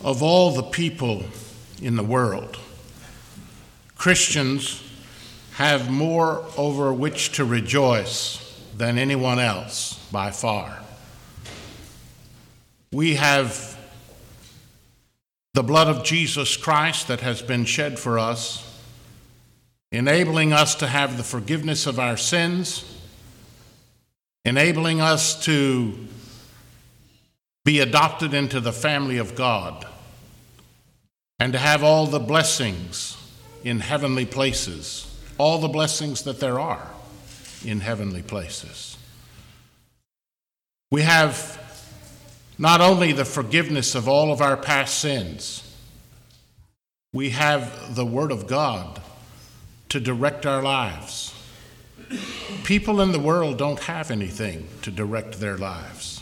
Of all the people in the world, Christians have more over which to rejoice than anyone else by far. We have the blood of Jesus Christ that has been shed for us, enabling us to have the forgiveness of our sins, enabling us to be adopted into the family of God, and to have all the blessings in heavenly places, all the blessings that there are in heavenly places. We have not only the forgiveness of all of our past sins, we have the Word of God to direct our lives. People in the world don't have anything to direct their lives.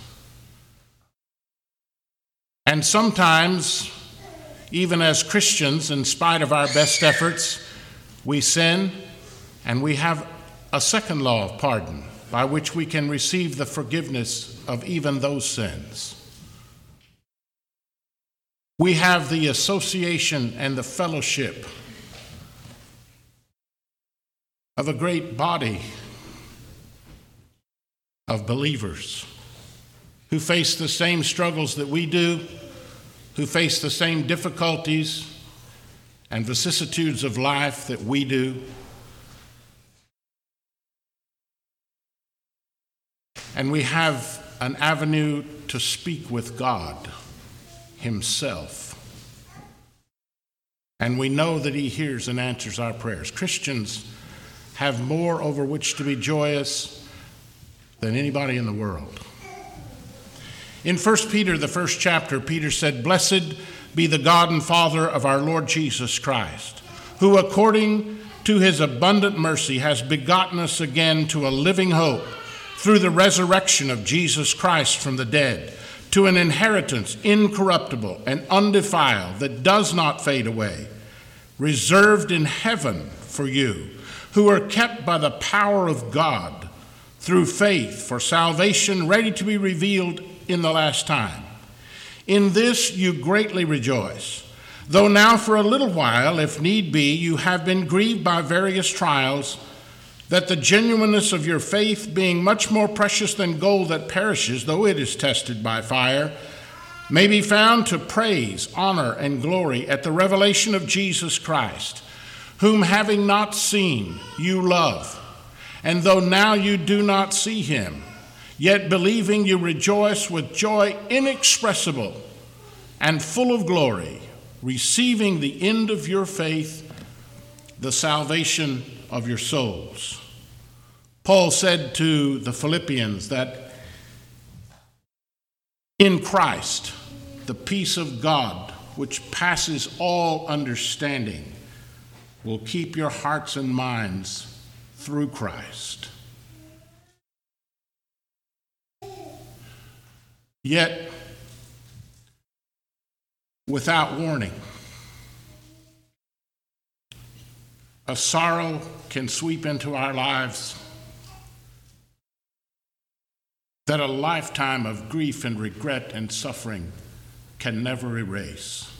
And sometimes, even as Christians, in spite of our best efforts, we sin, and we have a second law of pardon by which we can receive the forgiveness of even those sins. We have the association and the fellowship of a great body of believers who face the same struggles that we do, who face the same difficulties and vicissitudes of life that we do. And we have an avenue to speak with God Himself. And we know that He hears and answers our prayers. Christians have more over which to be joyous than anybody in the world. In 1 Peter, the first chapter, Peter said, "Blessed be the God and Father of our Lord Jesus Christ, who according to His abundant mercy has begotten us again to a living hope through the resurrection of Jesus Christ from the dead, to an inheritance incorruptible and undefiled that does not fade away, reserved in heaven for you, who are kept by the power of God through faith for salvation ready to be revealed in the last time. In this you greatly rejoice, though now for a little while, if need be, you have been grieved by various trials, that the genuineness of your faith, being much more precious than gold that perishes, though it is tested by fire, may be found to praise, honor, and glory at the revelation of Jesus Christ, whom having not seen, you love. And though now you do not see Him, yet believing you rejoice with joy inexpressible and full of glory, receiving the end of your faith, the salvation of your souls." Paul said to the Philippians that in Christ, the peace of God, which passes all understanding, will keep your hearts and minds through Christ. Yet, without warning, a sorrow can sweep into our lives that a lifetime of grief and regret and suffering can never erase,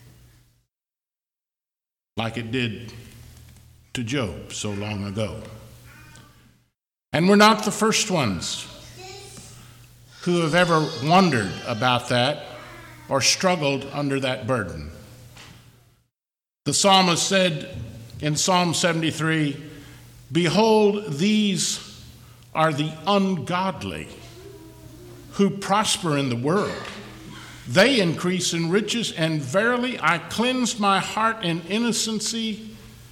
like it did to Job so long ago. And we're not the first ones who have ever wondered about that or struggled under that burden. The psalmist said in Psalm 73, "Behold, these are the ungodly who prosper in the world. They increase in riches, and verily I cleansed my heart in innocency,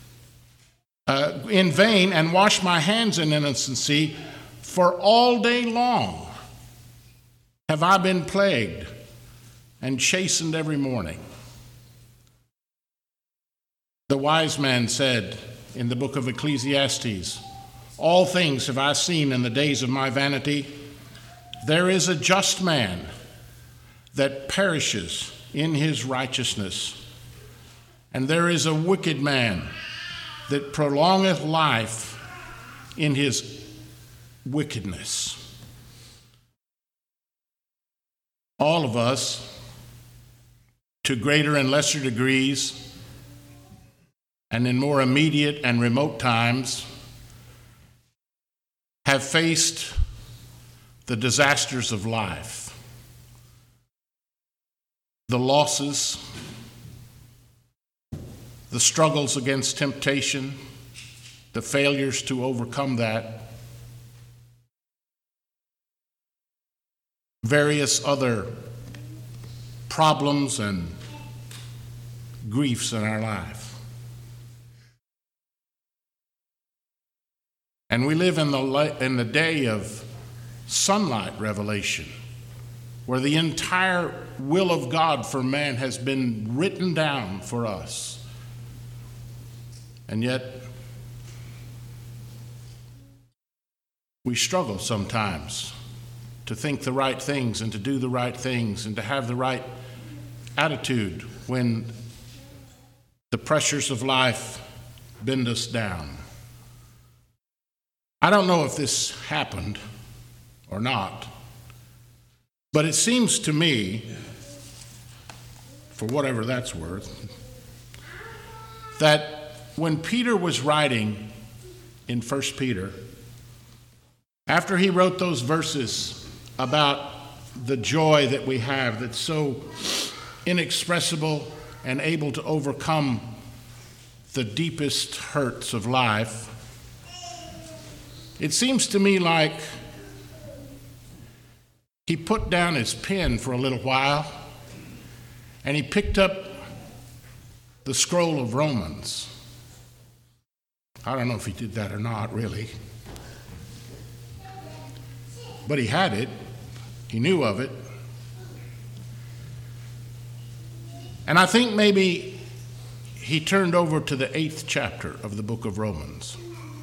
in vain, and washed my hands in innocency, for all day long have I been plagued and chastened every morning." The wise man said in the book of Ecclesiastes, "All things have I seen in the days of my vanity. There is a just man that perishes in his righteousness, and there is a wicked man that prolongeth life in his wickedness." All of us to greater and lesser degrees, and in more immediate and remote times, have faced the disasters of life, the losses, the struggles against temptation, the failures to overcome that, various other problems and griefs in our life. And we live in the day of sunlight revelation, where the entire will of God for man has been written down for us. And yet, we struggle sometimes to think the right things and to do the right things and to have the right attitude when the pressures of life bend us down. I don't know if this happened or not, but it seems to me, for whatever that's worth, that when Peter was writing in 1 Peter, after he wrote those verses about the joy that we have that's so inexpressible and able to overcome the deepest hurts of life, it seems to me like he put down his pen for a little while and he picked up the scroll of Romans. I don't know if he did that or not, really. But he had it. He knew of it. And I think maybe he turned over to the 8th chapter of the book of Romans.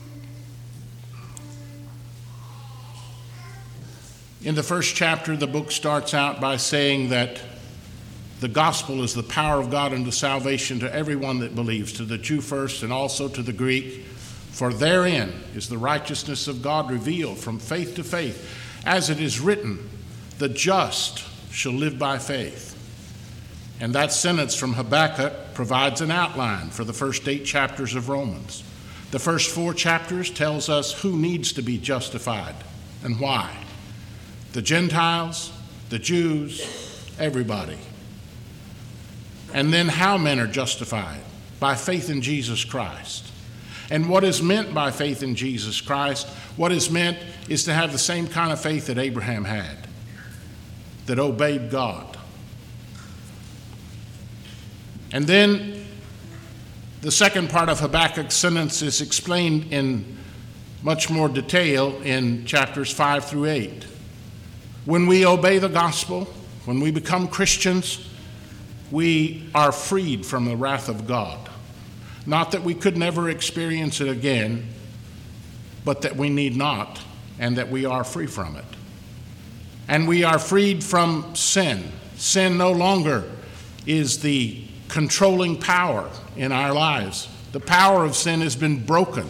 In the first chapter, the book starts out by saying that the gospel is the power of God unto salvation to everyone that believes, to the Jew first and also to the Greek. For therein is the righteousness of God revealed from faith to faith. As it is written, the just shall live by faith. And that sentence from Habakkuk provides an outline for the first 8 chapters of Romans. The first 4 chapters tells us who needs to be justified and why. The Gentiles, the Jews, everybody. And then how men are justified, by faith in Jesus Christ. And what is meant by faith in Jesus Christ, what is meant is to have the same kind of faith that Abraham had, that obeyed God. And then the second part of Habakkuk's sentence is explained in much more detail in chapters 5 through 8. When we obey the gospel, when we become Christians, we are freed from the wrath of God. Not that we could never experience it again, but that we need not, and that we are free from it. And we are freed from sin. Sin no longer is the controlling power in our lives. The power of sin has been broken.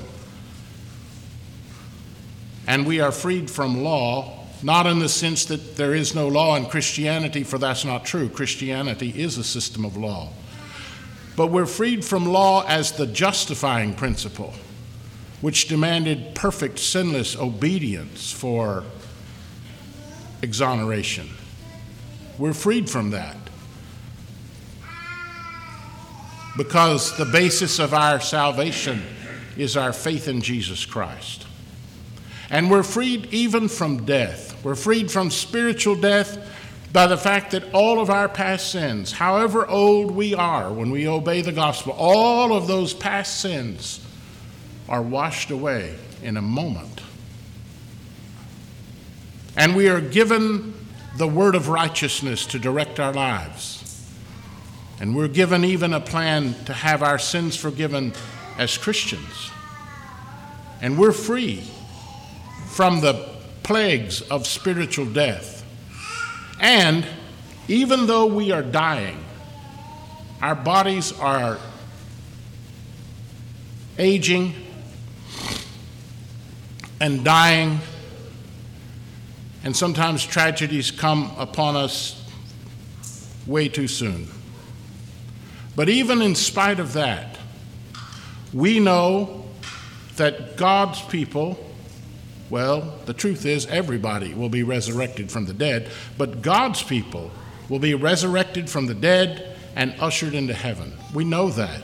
And we are freed from law, not in the sense that there is no law in Christianity, for that's not true. Christianity is a system of law. But we're freed from law as the justifying principle, which demanded perfect, sinless obedience for exoneration. We're freed from that because the basis of our salvation is our faith in Jesus Christ. And we're freed even from death. We're freed from spiritual death by the fact that all of our past sins, however old we are when we obey the gospel, all of those past sins are washed away in a moment. And we are given the word of righteousness to direct our lives. And we're given even a plan to have our sins forgiven as Christians. And we're free from the plagues of spiritual death. And even though we are dying, our bodies are aging and dying, and sometimes tragedies come upon us way too soon. But even in spite of that, we know that God's people, well, the truth is everybody will be resurrected from the dead, but God's people will be resurrected from the dead and ushered into heaven. We know that.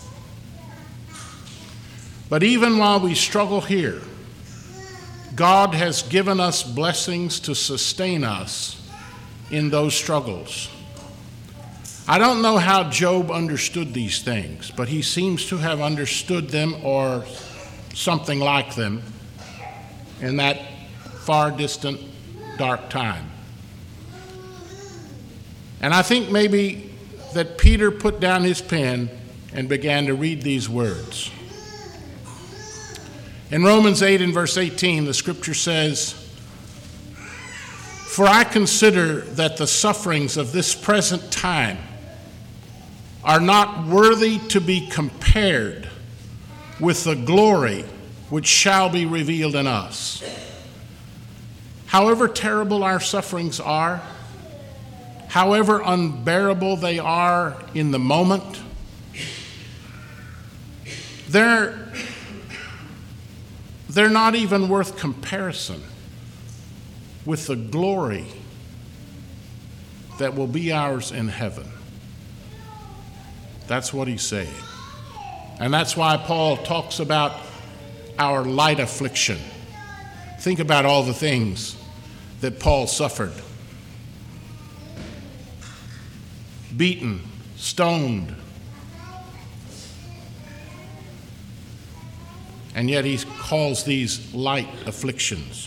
But even while we struggle here, God has given us blessings to sustain us in those struggles. I don't know how Job understood these things, but he seems to have understood them or something like them in that far distant dark time. And I think maybe that Peter put down his pen and began to read these words. In Romans 8 and verse 18, the scripture says, "For I consider that the sufferings of this present time are not worthy to be compared with the glory which shall be revealed in us." However terrible our sufferings are, however unbearable they are in the moment, they're not even worth comparison with the glory that will be ours in heaven. That's what he's saying. And that's why Paul talks about our light affliction. Think about all the things that Paul suffered. Beaten, stoned. And yet he calls these light afflictions.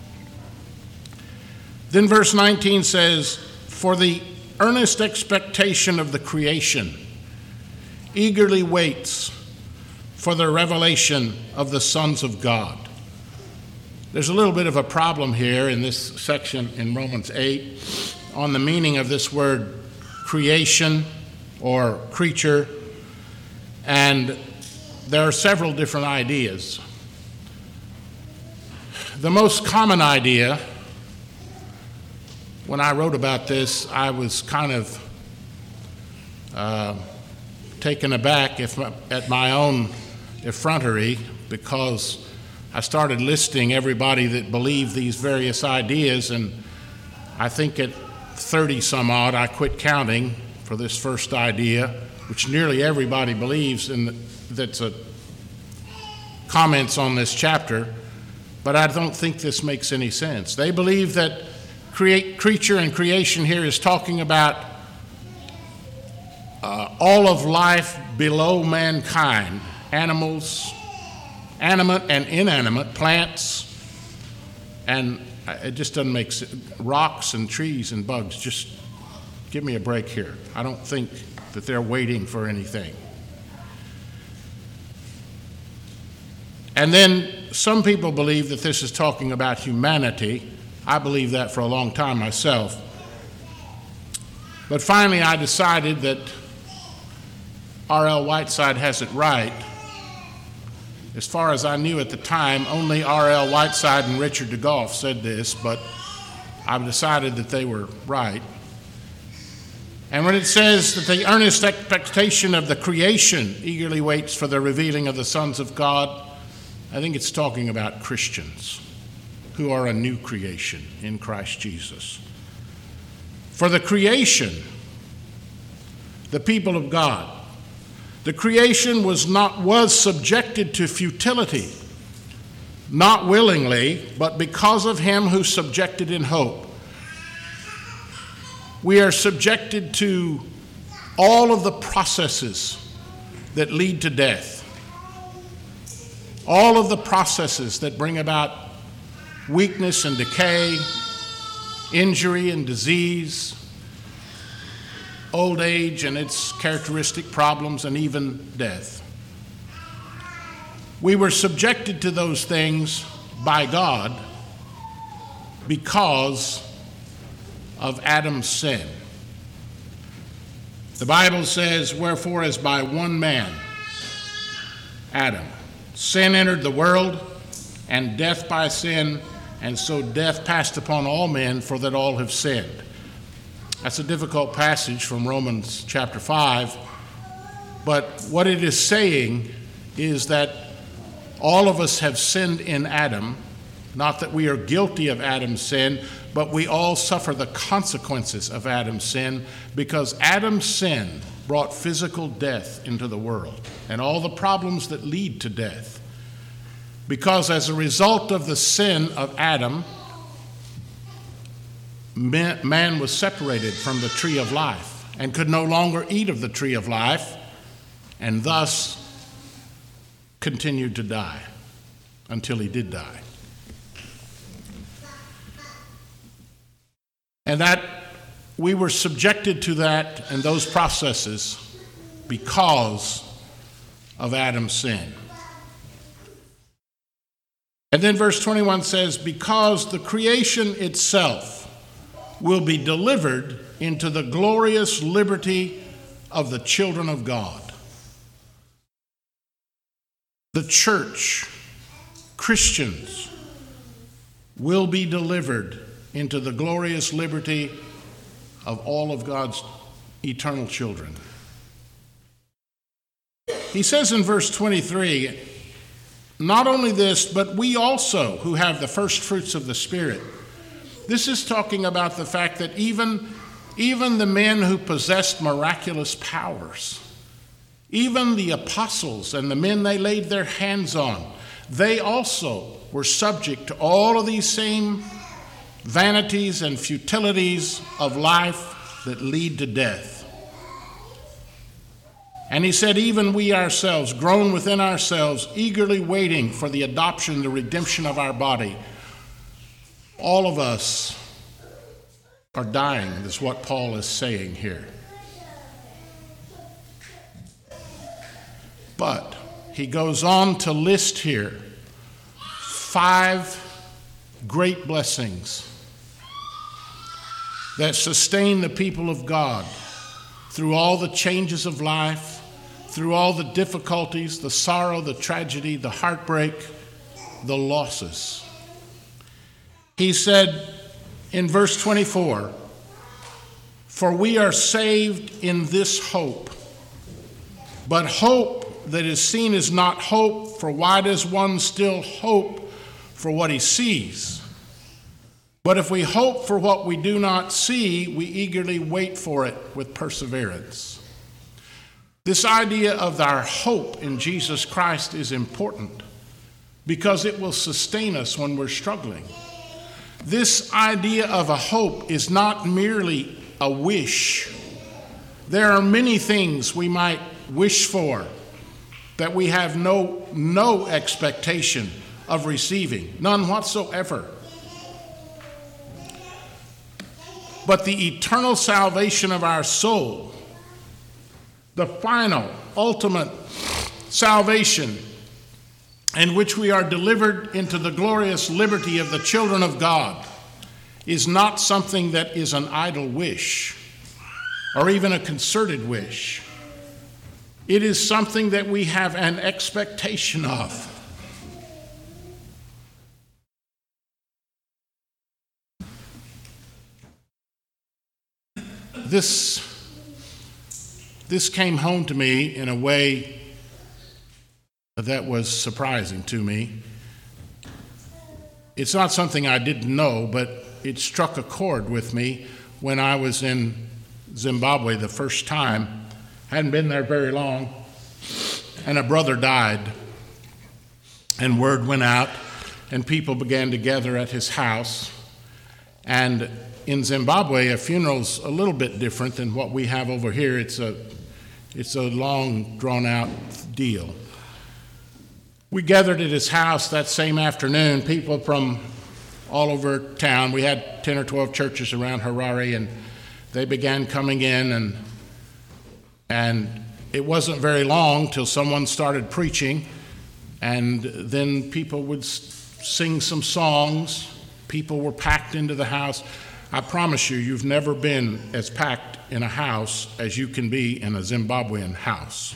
Then verse 19 says, "For the earnest expectation of the creation eagerly waits for the revelation of the sons of God." There's a little bit of a problem here in this section in Romans 8 on the meaning of this word creation or creature, and there are several different ideas. The most common idea, when I wrote about this, I was kind of taken aback at my own effrontery, because I started listing everybody that believed these various ideas, and I think at 30 some odd I quit counting for this first idea, which nearly everybody believes, and that's comments on this chapter, but I don't think this makes any sense. They believe that creature and creation here is talking about all of life below mankind, animals, animate and inanimate, plants, and it just doesn't make sense. Rocks and trees and bugs. Just give me a break here. I don't think that they're waiting for anything. And then some people believe that this is talking about humanity. I believe that for a long time myself. But finally I decided that R.L. Whiteside has it right. As far as I knew at the time, only R.L. Whiteside and Richard de Goff said this, but I've decided that they were right. And when it says that the earnest expectation of the creation eagerly waits for the revealing of the sons of God, I think it's talking about Christians who are a new creation in Christ Jesus. For the creation, the people of God, the creation was subjected to futility, not willingly, but because of him who subjected in hope. We are subjected to all of the processes that lead to death, all of the processes that bring about weakness and decay, injury and disease, old age and its characteristic problems, and even death. We were subjected to those things by God because of Adam's sin. The Bible says, "Wherefore as by one man, Adam, sin entered the world, and death by sin, and so death passed upon all men, for that all have sinned." That's a difficult passage from Romans chapter 5, But what it is saying is that all of us have sinned in Adam, not that we are guilty of Adam's sin, but we all suffer the consequences of Adam's sin, because Adam's sin brought physical death into the world and all the problems that lead to death. Because as a result of the sin of Adam, man was separated from the tree of life and could no longer eat of the tree of life, and thus continued to die until he did die. And that we were subjected to that and those processes because of Adam's sin. And then verse 21 says, because the creation itself will be delivered into the glorious liberty of the children of God. The church, Christians, will be delivered into the glorious liberty of all of God's eternal children. He says in verse 23, not only this, but we also who have the first fruits of the Spirit. This is talking about the fact that even the men who possessed miraculous powers, even the apostles and the men they laid their hands on, they also were subject to all of these same vanities and futilities of life that lead to death. And he said, even we ourselves, groan within ourselves, eagerly waiting for the adoption, the redemption of our body. All of us are dying, is what Paul is saying here. But he goes on to list here 5 great blessings that sustain the people of God through all the changes of life, through all the difficulties, the sorrow, the tragedy, the heartbreak, the losses. He said in verse 24, for we are saved in this hope. But hope that is seen is not hope, for why does one still hope for what he sees? But if we hope for what we do not see, we eagerly wait for it with perseverance. This idea of our hope in Jesus Christ is important because it will sustain us when we're struggling. This idea of a hope is not merely a wish. There are many things we might wish for that we have no expectation of receiving, none whatsoever. But the eternal salvation of our soul, the final, ultimate salvation in which we are delivered into the glorious liberty of the children of God, is not something that is an idle wish or even a concerted wish. It is something that we have an expectation of. This came home to me in a way that was surprising to me. It's not something I didn't know, but it struck a chord with me when I was in Zimbabwe the first time. Hadn't been there very long, and a brother died, and word went out, and people began to gather at his house. And in Zimbabwe, a funeral's a little bit different than what we have over here. It's a long, drawn-out deal. We gathered at his house that same afternoon, people from all over town. We had 10 or 12 churches around Harare, and they began coming in, and it wasn't very long till someone started preaching, and then people would sing some songs. People were packed into the house. I promise you, you've never been as packed in a house as you can be in a Zimbabwean house.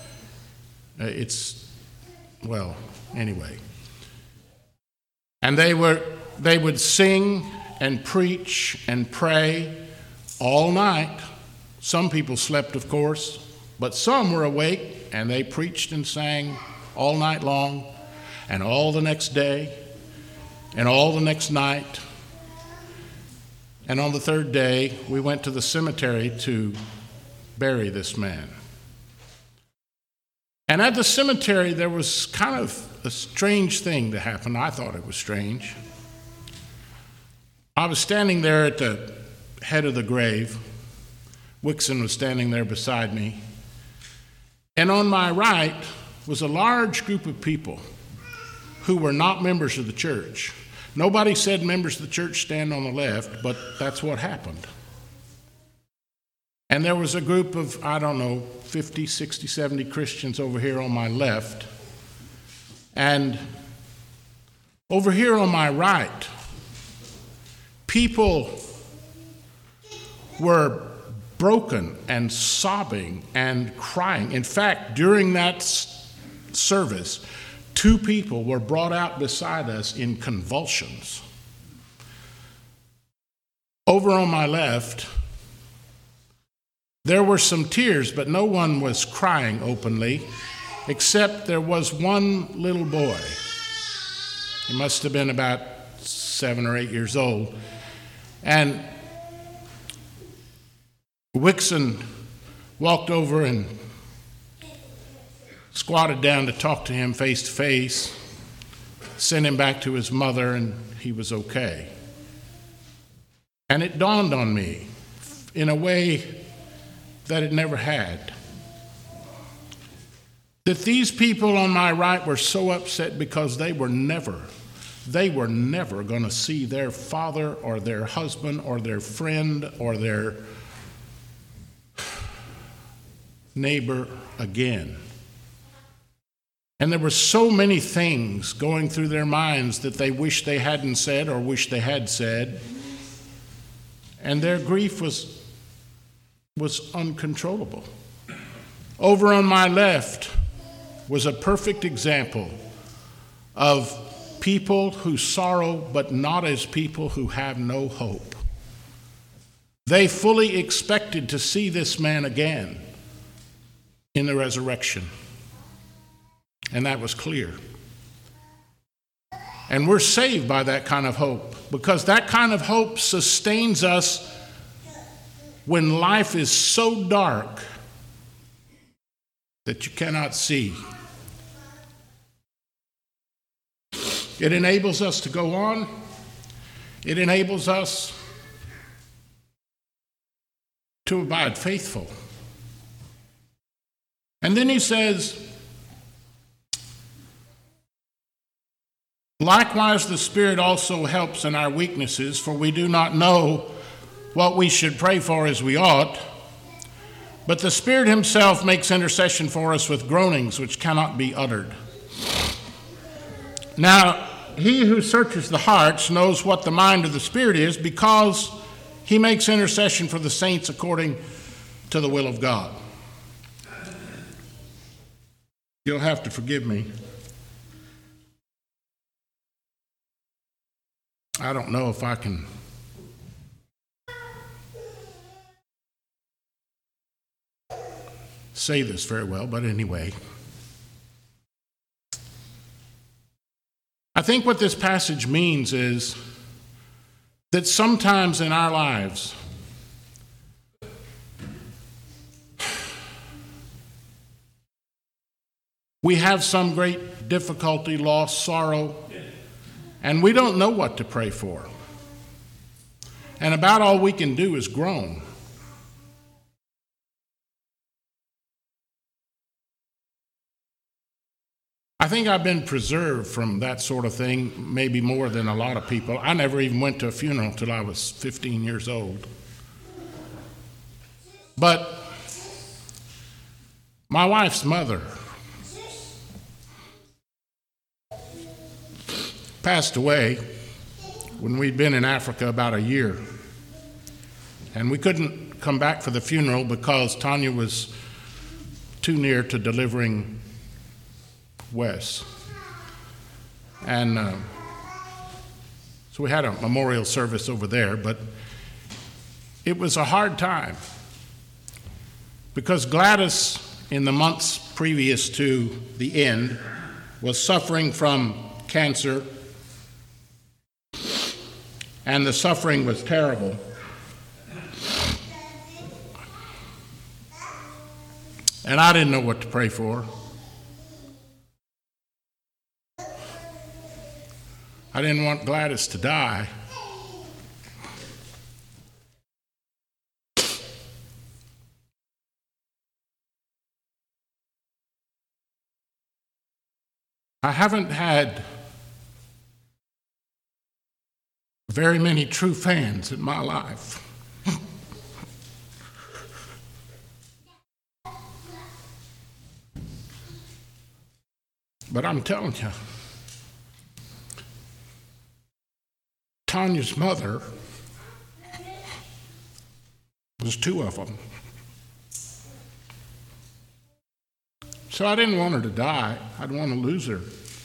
Anyway. And they would sing and preach and pray all night. Some people slept, of course. But some were awake, and they preached and sang all night long, and all the next day, and all the next night. And on the third day, we went to the cemetery to bury this man. And at the cemetery, there was kind of a strange thing that happened. I thought it was strange. I was standing there at the head of the grave. Wixon was standing there beside me. And on my right was a large group of people who were not members of the church. Nobody said members of the church stand on the left, but that's what happened. And there was a group of, 50, 60, 70 Christians over here on my left. And over here on my right, people were broken and sobbing and crying. In fact, during that service, 2 people were brought out beside us in convulsions. Over on my left, there were some tears, but no one was crying openly, except there was one little boy. He must have been about 7 or 8 years old. And Wixon walked over and squatted down to talk to him face to face, sent him back to his mother, and he was okay. And it dawned on me in a way that it never had, that these people on my right were so upset because they were never going to see their father or their husband or their friend or their neighbor again. And there were so many things going through their minds that they wished they hadn't said or wished they had said. And their grief was uncontrollable. Over on my left was a perfect example of people who sorrow, but not as people who have no hope. They fully expected to see this man again in the resurrection. And that was clear. And we're saved by that kind of hope, because that kind of hope sustains us when life is so dark that you cannot see. It enables us to go on. It enables us to abide faithful. And then he says, likewise, the Spirit also helps in our weaknesses, for we do not know what we should pray for as we ought, but the Spirit himself makes intercession for us with groanings which cannot be uttered. Now, he who searches the hearts knows what the mind of the Spirit is, because he makes intercession for the saints according to the will of God. You'll have to forgive me. I don't know if I can say this very well, but anyway. I think what this passage means is that sometimes in our lives, we have some great difficulty, loss, sorrow, and we don't know what to pray for. And about all we can do is groan. I think I've been preserved from that sort of thing, maybe more than a lot of people. I never even went to a funeral till I was 15 years old. But my wife's mother passed away when we'd been in Africa about a year. And we couldn't come back for the funeral because Tanya was too near to delivering Wes. And so we had a memorial service over there, but it was a hard time because Gladys in the months previous to the end, was suffering from cancer, and the suffering was terrible. And I didn't know what to pray for. I didn't want Gladys to die. I haven't had very many true fans in my life. But I'm telling you, Tanya's mother was two of them. So I didn't want her to die. I didn't want to lose her.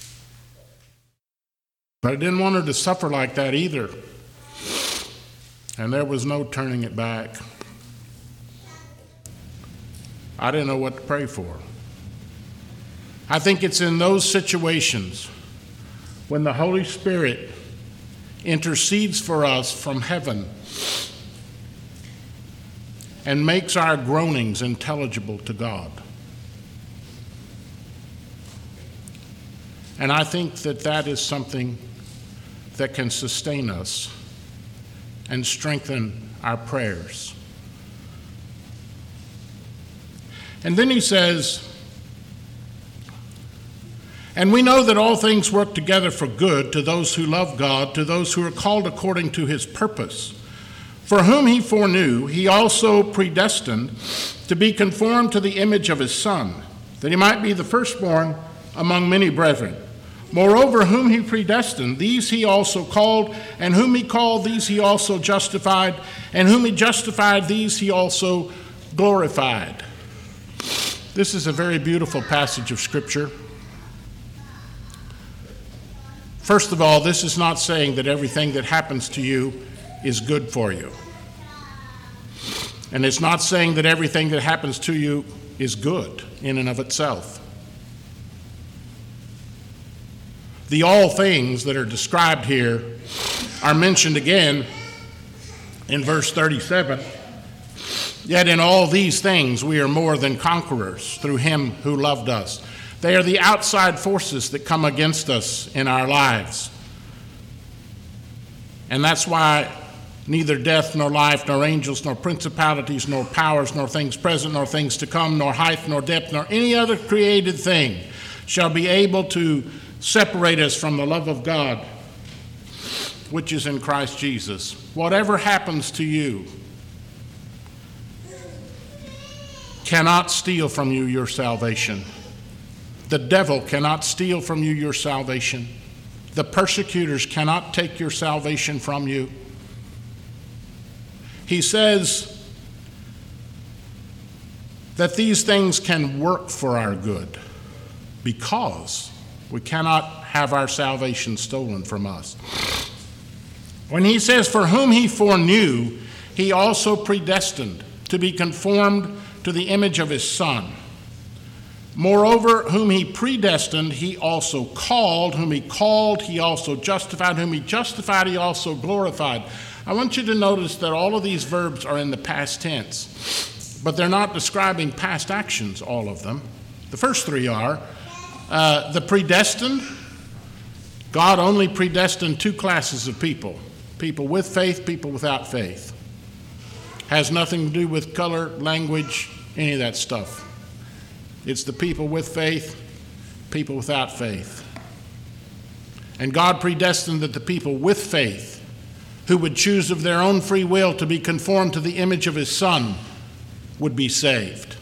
But I didn't want her to suffer like that either. And there was no turning it back. I didn't know what to pray for. I think it's in those situations when the Holy Spirit intercedes for us from heaven and makes our groanings intelligible to God. And I think that that is something that can sustain us and strengthen our prayers. And then he says, and we know that all things work together for good to those who love God, to those who are called according to his purpose. For whom he foreknew, he also predestined to be conformed to the image of his Son, that he might be the firstborn among many brethren. Moreover, whom he predestined, these he also called, and whom he called, these he also justified, and whom he justified, these he also glorified. This is a very beautiful passage of Scripture. First of all, this is not saying that everything that happens to you is good for you. And it's not saying that everything that happens to you is good in and of itself. The all things that are described here are mentioned again in verse 37. Yet in all these things we are more than conquerors through him who loved us. They are the outside forces that come against us in our lives. And that's why neither death, nor life, nor angels, nor principalities, nor powers, nor things present, nor things to come, nor height, nor depth, nor any other created thing shall be able to separate us from the love of God, which is in Christ Jesus. Whatever happens to you cannot steal from you your salvation. The devil cannot steal from you your salvation. The persecutors cannot take your salvation from you. He says that these things can work for our good because we cannot have our salvation stolen from us. When he says, for whom he foreknew, he also predestined to be conformed to the image of his Son. Moreover, whom he predestined, he also called. Whom he called, he also justified. Whom he justified, he also glorified. I want you to notice that all of these verbs are in the past tense, but they're not describing past actions, all of them. The first three are. The predestined, God only predestined two classes of people. People with faith, people without faith. Has nothing to do with color, language, any of that stuff. It's the people with faith, people without faith. And God predestined that the people with faith, who would choose of their own free will to be conformed to the image of his Son, would be saved.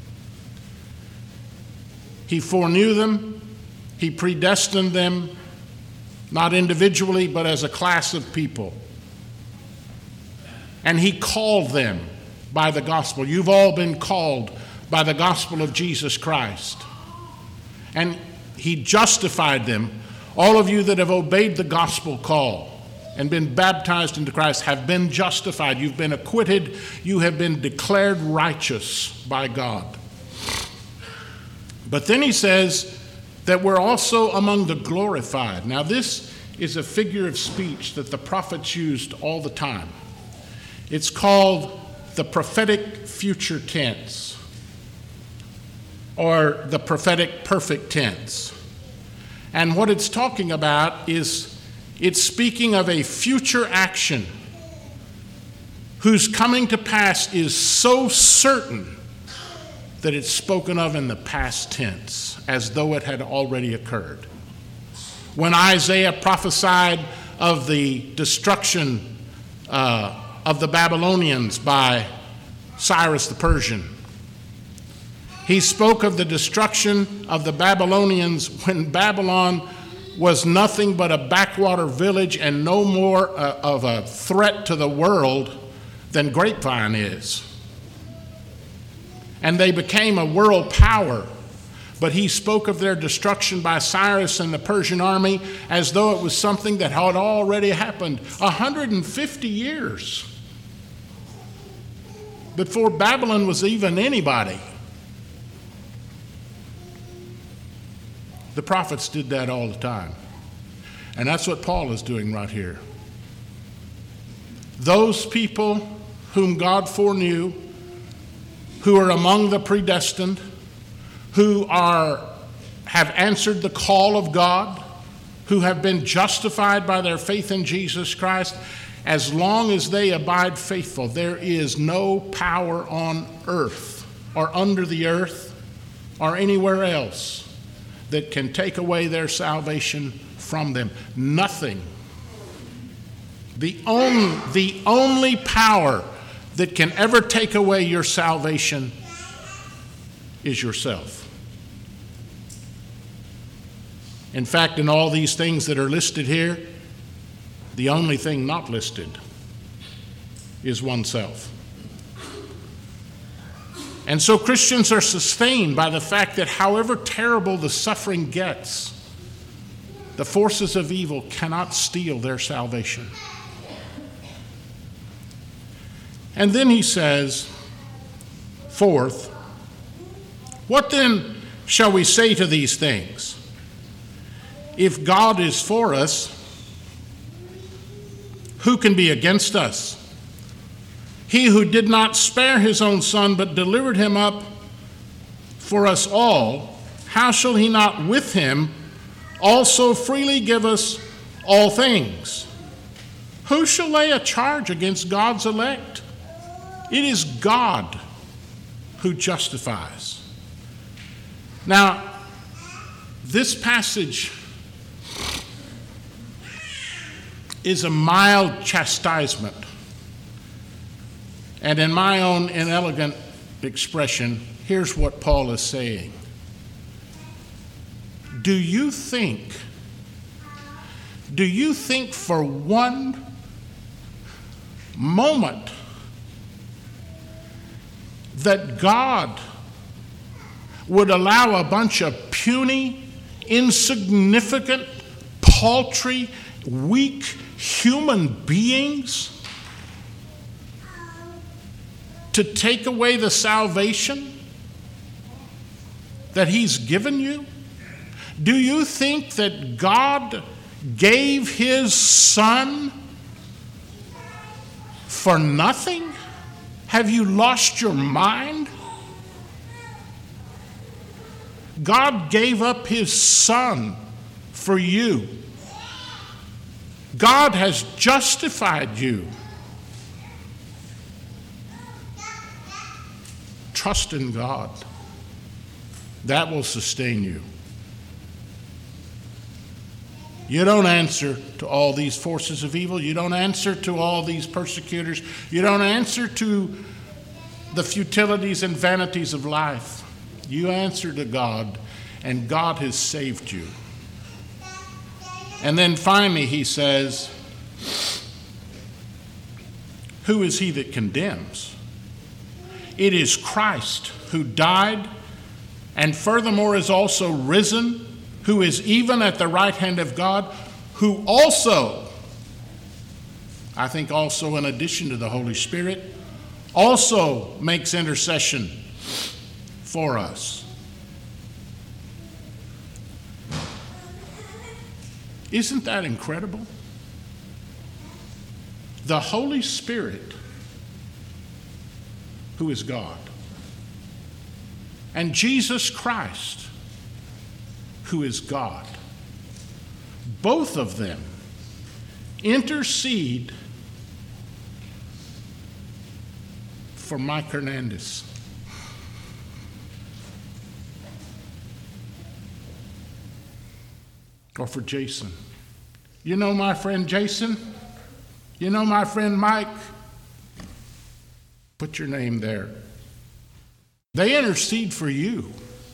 He foreknew them, he predestined them, not individually, but as a class of people. And he called them by the gospel. You've all been called by the gospel of Jesus Christ. And he justified them. All of you that have obeyed the gospel call and been baptized into Christ have been justified. You've been acquitted. You have been declared righteous by God. But then he says that we're also among the glorified. Now, this is a figure of speech that the prophets used all the time. It's called the prophetic future tense, or the prophetic perfect tense. And what it's talking about is it's speaking of a future action whose coming to pass is so certain that it's spoken of in the past tense, as though it had already occurred. When Isaiah prophesied of the destruction of the Babylonians by Cyrus the Persian, he spoke of the destruction of the Babylonians when Babylon was nothing but a backwater village and no more of a threat to the world than Grapevine is. And they became a world power. But he spoke of their destruction by Cyrus and the Persian army as though it was something that had already happened 150 years before Babylon was even anybody. The prophets did that all the time. And that's what Paul is doing right here. Those people whom God foreknew, who are among the predestined, who have answered the call of God, who have been justified by their faith in Jesus Christ, as long as they abide faithful, there is no power on earth or under the earth or anywhere else that can take away their salvation from them. Nothing. The only power that can ever take away your salvation is yourself. In fact, in all these things that are listed here, the only thing not listed is oneself. And so Christians are sustained by the fact that however terrible the suffering gets, the forces of evil cannot steal their salvation. And then he says, fourth, what then shall we say to these things? If God is for us, who can be against us? He who did not spare his own son, but delivered him up for us all, how shall he not with him also freely give us all things? Who shall lay a charge against God's elect? It is God who justifies. Now, this passage is a mild chastisement. And in my own inelegant expression, here's what Paul is saying. Do you think for one moment that God would allow a bunch of puny, insignificant, paltry, weak human beings to take away the salvation that he's given you? Do you think that God gave his son for nothing? Have you lost your mind? God gave up his son for you. God has justified you. Trust in God. That will sustain you. You don't answer to all these forces of evil. You don't answer to all these persecutors. You don't answer to the futilities and vanities of life. You answer to God, and God has saved you. And then finally he says, who is he that condemns? It is Christ who died and furthermore is also risen, who is even at the right hand of God, who also, I think also in addition to the Holy Spirit, also makes intercession for us. Isn't that incredible? The Holy Spirit, who is God, and Jesus Christ, who is God, both of them intercede for Mike Hernandez. Or for Jason. You know my friend Jason? You know my friend Mike? Put your name there. They intercede for you.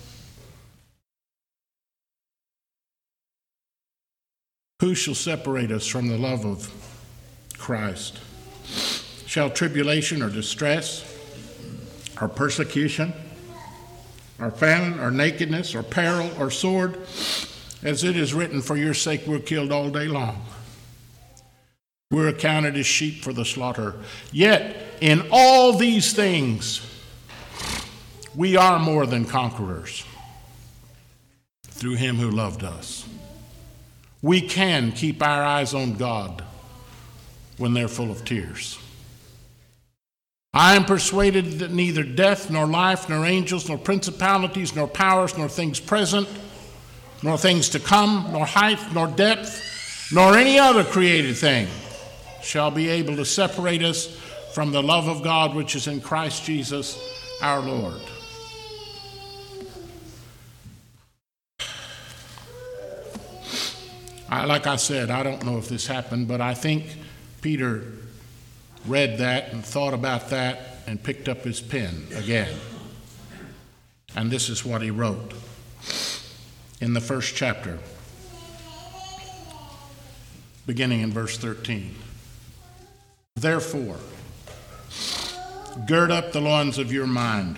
Who shall separate us from the love of Christ? Shall tribulation or distress or persecution or famine or nakedness or peril or sword? As it is written, for your sake we're killed all day long. We're accounted as sheep for the slaughter. Yet in all these things we are more than conquerors through him who loved us. We can keep our eyes on God when they're full of tears. I am persuaded that neither death, nor life, nor angels, nor principalities, nor powers, nor things present, nor things to come, nor height, nor depth, nor any other created thing shall be able to separate us from the love of God which is in Christ Jesus our Lord. Like I said, I don't know if this happened, but I think Peter read that and thought about that and picked up his pen again. And this is what he wrote in the first chapter, beginning in verse 13. Therefore, gird up the loins of your mind.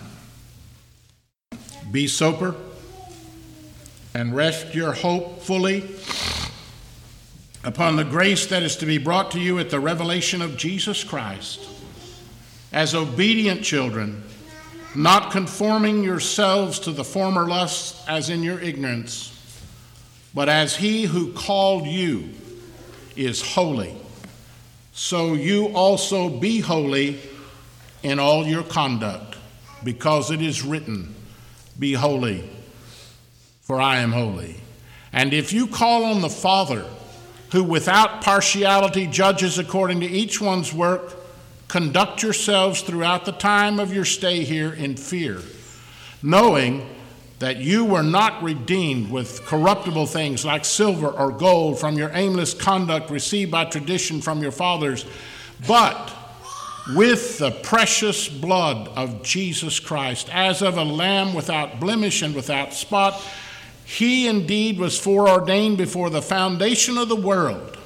Be sober and rest your hope fully upon the grace that is to be brought to you at the revelation of Jesus Christ. As obedient children, not conforming yourselves to the former lusts as in your ignorance, but as he who called you is holy, so you also be holy in all your conduct, because it is written, be holy, for I am holy. And if you call on the Father, who without partiality judges according to each one's work, conduct yourselves throughout the time of your stay here in fear, knowing that you were not redeemed with corruptible things like silver or gold from your aimless conduct received by tradition from your fathers, but with the precious blood of Jesus Christ, as of a lamb without blemish and without spot. He indeed was foreordained before the foundation of the world,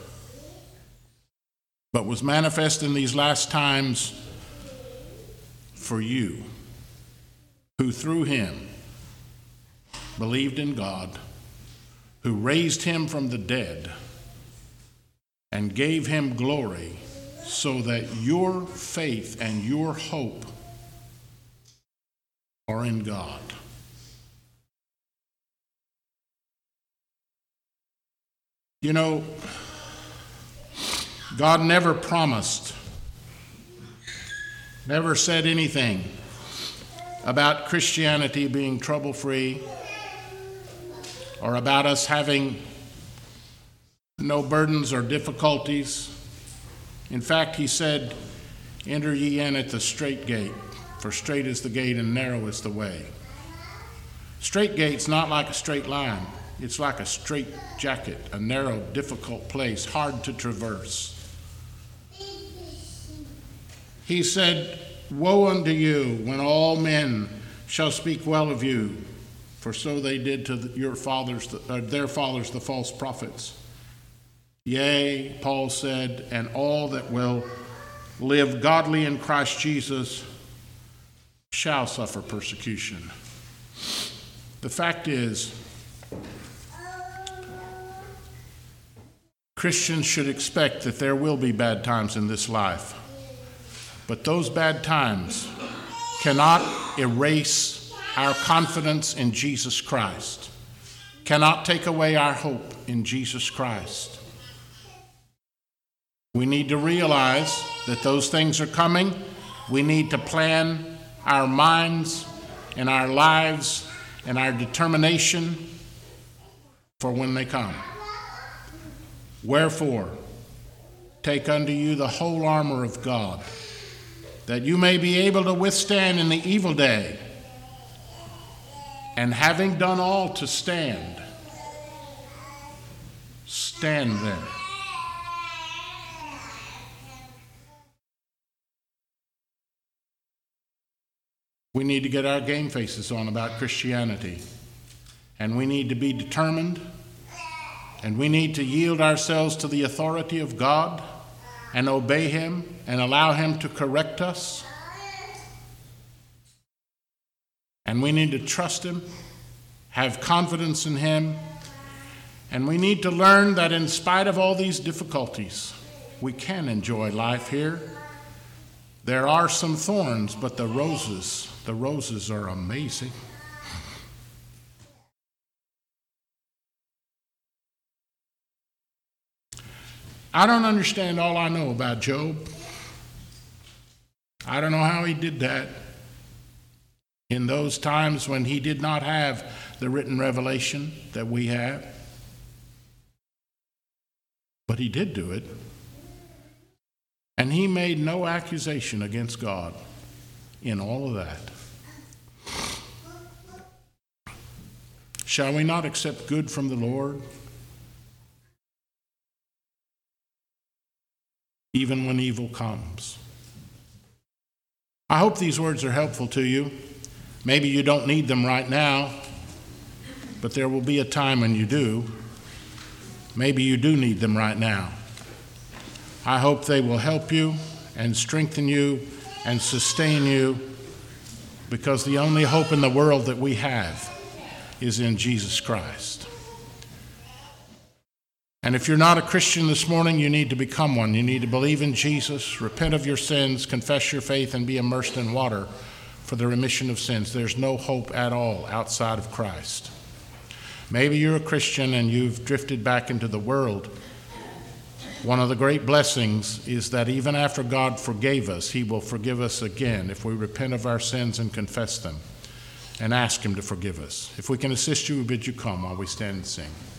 but was manifest in these last times for you, who through him believed in God, who raised him from the dead and gave him glory, so that your faith and your hope are in God. You know, God never promised, never said anything about Christianity being trouble-free or about us having no burdens or difficulties. In fact, he said, enter ye in at the strait gate, for strait is the gate and narrow is the way. Strait gate's not like a straight line. It's like a straight jacket, a narrow, difficult place, hard to traverse. He said, woe unto you when all men shall speak well of you, for so they did to their fathers, the false prophets. Yea, Paul said, and all that will live godly in Christ Jesus shall suffer persecution. The fact is, Christians should expect that there will be bad times in this life, but those bad times cannot erase our confidence in Jesus Christ, cannot take away our hope in Jesus Christ. We need to realize that those things are coming. We need to plan our minds and our lives and our determination for when they come. Wherefore, take unto you the whole armor of God, that you may be able to withstand in the evil day, and having done all to stand, stand there. We need to get our game faces on about Christianity, and we need to be determined, and we need to yield ourselves to the authority of God and obey Him and allow Him to correct us. And we need to trust Him, have confidence in Him, and we need to learn that in spite of all these difficulties, we can enjoy life here. There are some thorns, but the roses are amazing. I don't understand all I know about Job. I don't know how he did that in those times when he did not have the written revelation that we have. But he did do it. And he made no accusation against God in all of that. Shall we not accept good from the Lord, even when evil comes? I hope these words are helpful to you. Maybe you don't need them right now, but there will be a time when you do. Maybe you do need them right now. I hope they will help you and strengthen you and sustain you, because the only hope in the world that we have is in Jesus Christ. And if you're not a Christian this morning, you need to become one. You need to believe in Jesus, repent of your sins, confess your faith, and be immersed in water for the remission of sins. There's no hope at all outside of Christ. Maybe you're a Christian and you've drifted back into the world. One of the great blessings is that even after God forgave us, He will forgive us again if we repent of our sins and confess them and ask Him to forgive us. If we can assist you, we bid you come while we stand and sing.